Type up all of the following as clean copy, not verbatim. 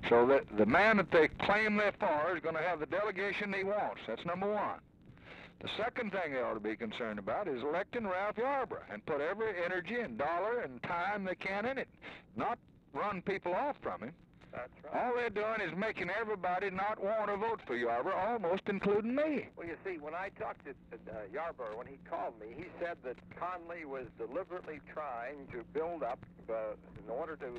So that the man that they claim they're for is going to have the delegation he wants. That's number one. The second thing they ought to be concerned about is electing Ralph Yarborough and put every energy and dollar and time they can in it, not run people off from him. That's right. All they're doing is making everybody not want to vote for Yarborough, almost including me. Well, you see, when I talked to Yarborough, when he called me, he said that Connally was deliberately trying to build up in order to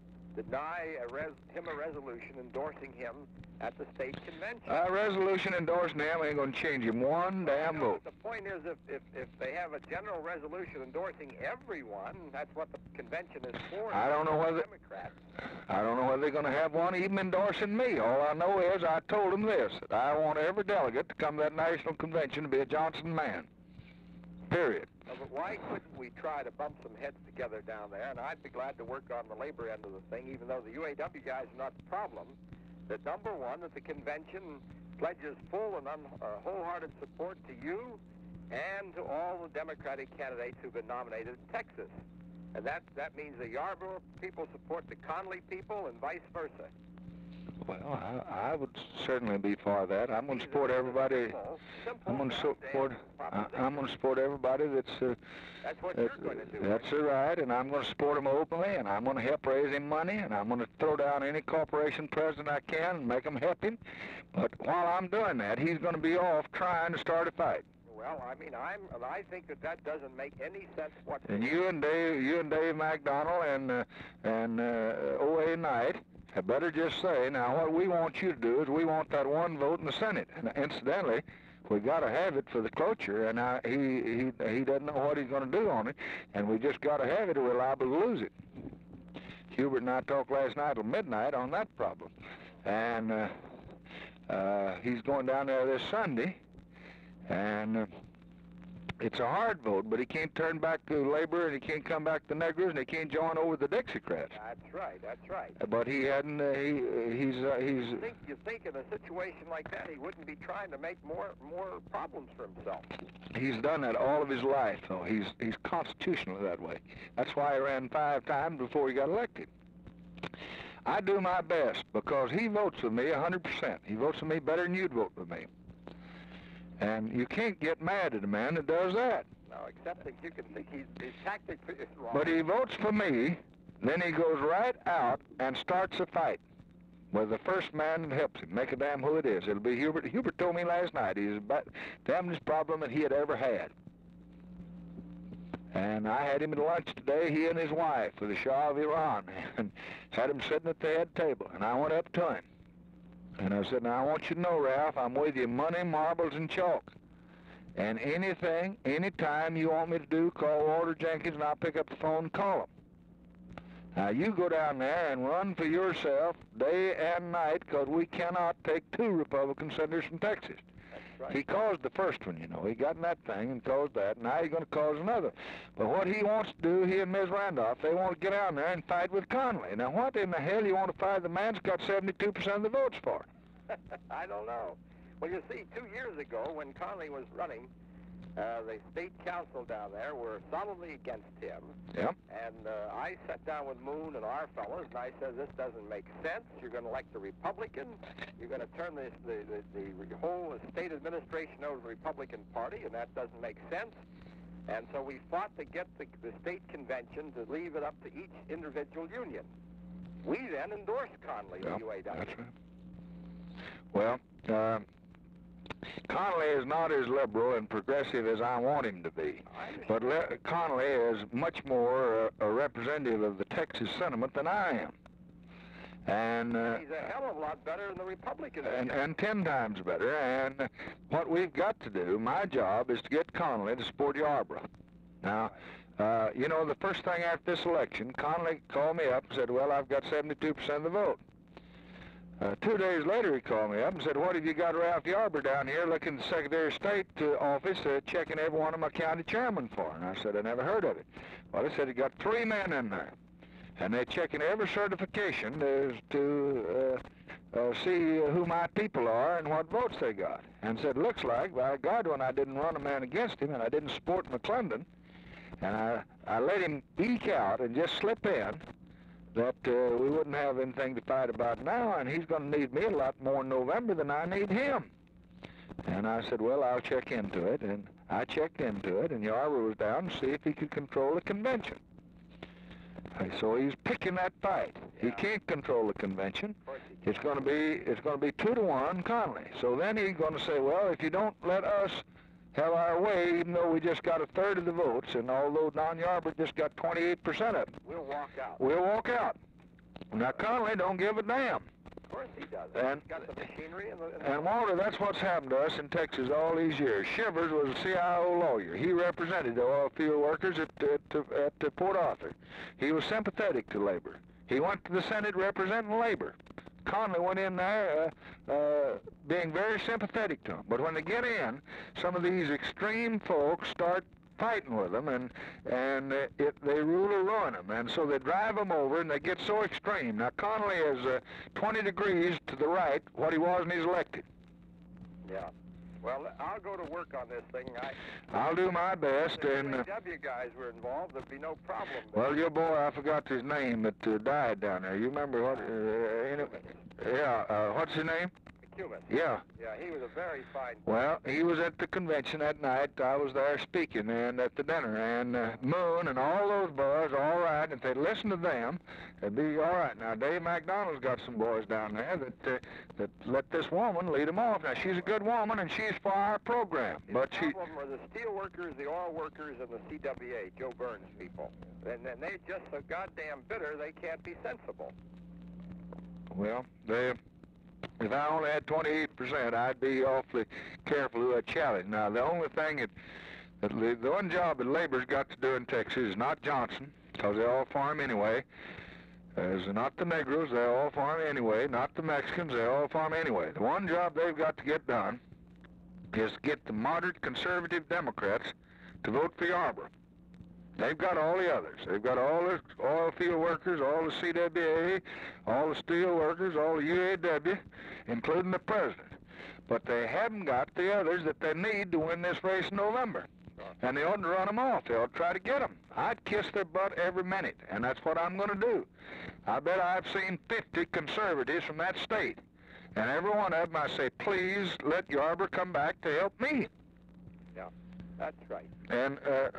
deny him a resolution endorsing him at the state convention. A resolution endorsing him ain't going to change him one damn vote. The point is, if they have a general resolution endorsing everyone, that's what the convention is for. I don't know whether Democrats. I don't know whether they're going to have one even endorsing me. All I know is I told them this, that I want every delegate to come to that national convention to be a Johnson man. Period. No, but why couldn't we try to bump some heads together down there? And I'd be glad to work on the labor end of the thing, even though the UAW guys are not the problem. That number one, that the convention pledges full and wholehearted support to you and to all the Democratic candidates who've been nominated in Texas. And that means the Yarborough people support the Connally people and vice versa. Well, I would certainly be for that. I'm going to support everybody. I'm going to support everybody that's. That's what you're going to do. That's right, and I'm going to support them openly, and I'm going to help raise him money, and I'm going to throw down any corporation president I can and make them help him. But while I'm doing that, he's going to be off trying to start a fight. Well, I mean, I think that doesn't make any sense whatsoever. And you and Dave McDonald and O.A. Knight had better just say, now what we want you to do is we want that one vote in the Senate. And incidentally, we got to have it for the cloture, and he doesn't know what he's going to do on it, and we just got to have it or we're liable to lose it. Hubert and I talked last night till midnight on that problem, and he's going down there this Sunday, and it's a hard vote, but he can't turn back to labor, and he can't come back to Negroes, and he can't join over the Dixiecrats. That's right. That's right. But he hadn't. He's. You think in a situation like that, he wouldn't be trying to make more problems for himself? He's done that all of his life, though. He's constitutional that way. That's why he ran 5 times before he got elected. I do my best because he votes with me 100%. He votes with me better than you'd vote with me. And you can't get mad at a man that does that. No, except that you can think his tactic is wrong. But he votes for me, then he goes right out and starts a fight with the first man that helps him. Make a damn who it is. It'll be Hubert. Hubert told me last night he's about the damnedest problem that he had ever had. And I had him at lunch today, he and his wife, with the Shah of Iran, and had him sitting at the head table. And I went up to him. And I said, now I want you to know, Ralph, I'm with you money, marbles, and chalk. And anything, anytime you want me to do, call Walter Jenkins, and I'll pick up the phone and call him. Now, you go down there and run for yourself day and night, because we cannot take 2 Republican senators from Texas. That's right. He caused the first one, you know. He got in that thing and caused that. Now he's going to cause another. But what he wants to do, he and Ms. Randolph, they want to get down there and fight with Connally. Now, what in the hell you want to fight the man that's got 72% of the votes for? I don't know. Well, you see, 2 years ago, when Connally was running, the state council down there were solidly against him. Yep. And I sat down with Moon and our fellows, and I said, this doesn't make sense. You're going to elect a Republican. You're going to turn the whole state administration over to the Republican Party, and that doesn't make sense. And so we fought to get the state convention to leave it up to each individual union. We then endorsed Connally, the UAW. That's right. Well, Connally is not as liberal and progressive as I want him to be. But Connally is much more a representative of the Texas sentiment than I am. And he's a hell of a lot better than the Republicans. And 10 times better. And what we've got to do, my job, is to get Connally to support Yarborough. Now, you know, the first thing after this election, Connally called me up and said, well, I've got 72% of the vote. 2 days later, he called me up and said, what have you got Ralph Yarborough down here looking at the Secretary of State office checking every one of my county chairmen for? And I said, I never heard of it. Well, he said he got 3 men in there. And they're checking every certification to see who my people are and what votes they got. And said, looks like, by God, when I didn't run a man against him and I didn't support McClendon, and I let him eke out and just slip in, that we wouldn't have anything to fight about now, and he's going to need me a lot more in November than I need him. And I said, well, I'll check into it. And I checked into it, and Yarborough was down to see if he could control the convention. So he's picking that fight. He can't control the convention. It's going to be 2-1 Connally. So then he's going to say, well, if you don't let us have our way, even though we just got a third of the votes, and although Don Yarborough just got 28% of them, we'll walk out. We'll walk out. Now Connally don't give a damn. Of course he does. And, he's got the machinery and Walter, that's what's happened to us in Texas all these years. Shivers was a CIO lawyer. He represented the oil field workers at Port Arthur. He was sympathetic to labor. He went to the Senate representing labor. Connally went in there being very sympathetic to them. But when they get in, some of these extreme folks start fighting with them, and they rule or ruin them, and so they drive them over, and they get so extreme. Now Connally is 20 degrees to the right what he was when he's elected. Yeah. Well, I'll go to work on this thing. I'll do my best. If and UAW guys were involved, there'd be no problem. Well, your boy, I forgot his name that died down there. You remember what? What's his name? Cuban. Yeah. Yeah, he was a very fine... Well, he was at the convention that night. I was there speaking and at the dinner, and Moon and all those boys are all right. If they'd listen to them, it'd be all right. Now, Dave McDonald's got some boys down there that let this woman lead them off. Now, she's a good woman, and she's for our program. The problem are the steel workers, the oil workers, and the CWA, Joe Burns people. And they're just so goddamn bitter, they can't be sensible. Well, if I only had 28%, I'd be awfully careful who I challenge. Now, the only thing the one job that labor's got to do in Texas is not Johnson, because they all for him anyway. It's not the Negroes, they all for him anyway. Not the Mexicans, they all for him anyway. The one job they've got to get done is get the moderate conservative Democrats to vote for Yarborough. They've got all the others. They've got all the oil field workers, all the CWA, all the steel workers, all the UAW, including the president. But they haven't got the others that they need to win this race in November. And they ought to run them off. They ought to try to get them. I'd kiss their butt every minute, and that's what I'm going to do. I bet I've seen 50 conservatives from that state. And every one of them, I say, please let Yarborough come back to help me. Yeah, that's right. And,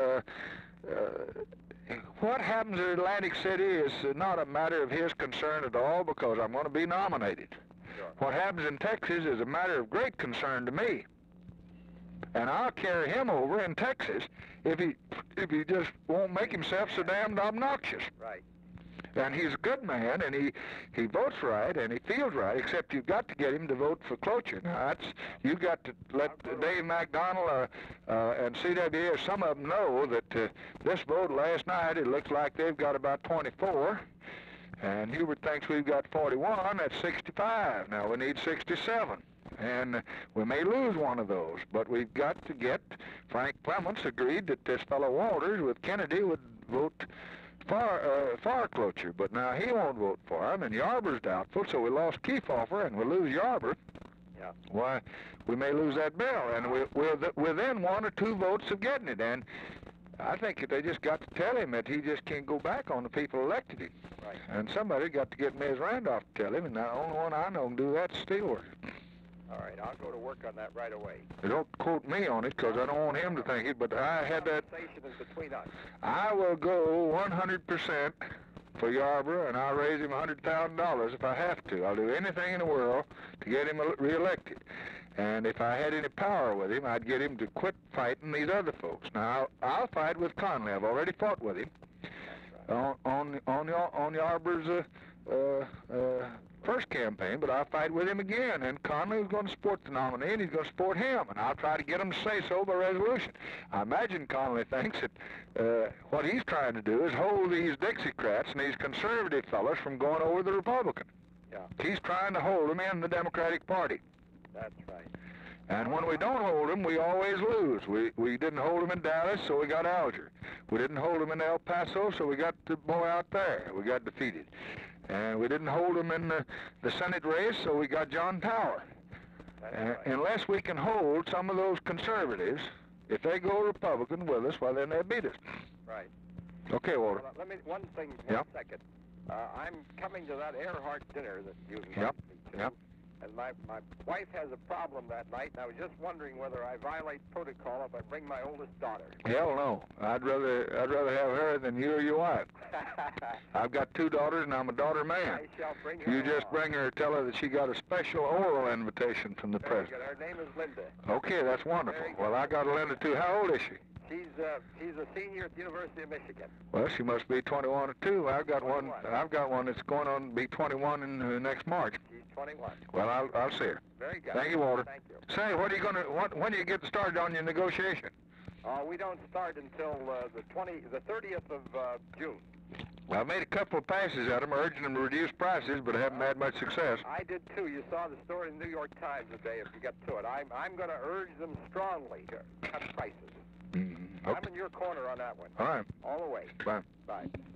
what happens in Atlantic City is not a matter of his concern at all, because I'm going to be nominated. Sure. What happens in Texas is a matter of great concern to me. And I'll carry him over in Texas if he just won't make himself so damned obnoxious. Right. And he's a good man, and he votes right, and he feels right, except you've got to get him to vote for cloture. Now, you've got to let Dave McDonald and CWA, or some of them, know that this vote last night, it looks like they've got about 24, and Hubert thinks we've got 41. That's 65. Now, we need 67. And we may lose one of those, but we've got to get... Frank Clements agreed that this fellow Walters with Kennedy would vote for cloture, but now he won't vote for him, and Yarborough's doubtful, so we lost Kefauver, and we lose Yarborough. Yeah. Why, we may lose that bill, and we're within 1 or 2 votes of getting it, and I think they just got to tell him that he just can't go back on the people who elected him. Right. And somebody got to get Ms. Randolph to tell him, and the only one I know can do that is Steelworth. All right, I'll go to work on that right away. Don't quote me on it, because I don't want him to think it, but I had that... The conversation is between us. I will go 100% for Yarborough, and I'll raise him $100,000 if I have to. I'll do anything in the world to get him reelected. And if I had any power with him, I'd get him to quit fighting these other folks. Now, I'll fight with Connally. I've already fought with him on Yarborough's first campaign, but I'll fight with him again. And Connally is going to support the nominee, and he's going to support him, and I'll try to get him to say so by resolution. I imagine Connally thinks that what he's trying to do is hold these Dixiecrats and these conservative fellows from going over the Republican. Yeah. He's trying to hold them in the Democratic Party. That's right. And when we don't hold them, we always lose. We didn't hold them in Dallas, so we got Alger. We didn't hold them in El Paso, so we got the boy out there. We got defeated. And we didn't hold them in the Senate race, so we got John Tower. Right. Unless we can hold some of those conservatives, if they go Republican with us, well, then they'll beat us. Right. Okay, Walter. Well, let me, one thing, Yeah. 1 second. I'm coming to that Earhart dinner that you invited Yep, me to. yep. And my wife has a problem that night, and I was just wondering whether I violate protocol if I bring my oldest daughter. Hell no. I'd rather have her than you or your wife. I've got 2 daughters, and I'm a daughter man. I shall bring her You just along. bring her, tell her that she got a special oral invitation from the Very president. good. Her name is Linda. Okay, that's wonderful. Very good. Well, I got Linda too. How old is she? She's a senior at the University of Michigan. Well, she must be 21 or 2. I've got 21. one that's going on to be 21 in next March. She's 21. Well, I'll see her. Very good. Thank you, Walter. Thank you. Say, when do you get started on your negotiation? We don't start until the 30th of June. Well, I made a couple of passes at them, urging them to reduce prices, but I haven't had much success. I did too. You saw the story in the New York Times today. If you get to it, I'm going to urge them strongly to cut prices. Mm-hmm. I'm in your corner on that one. All right. All the way. Bye. Bye.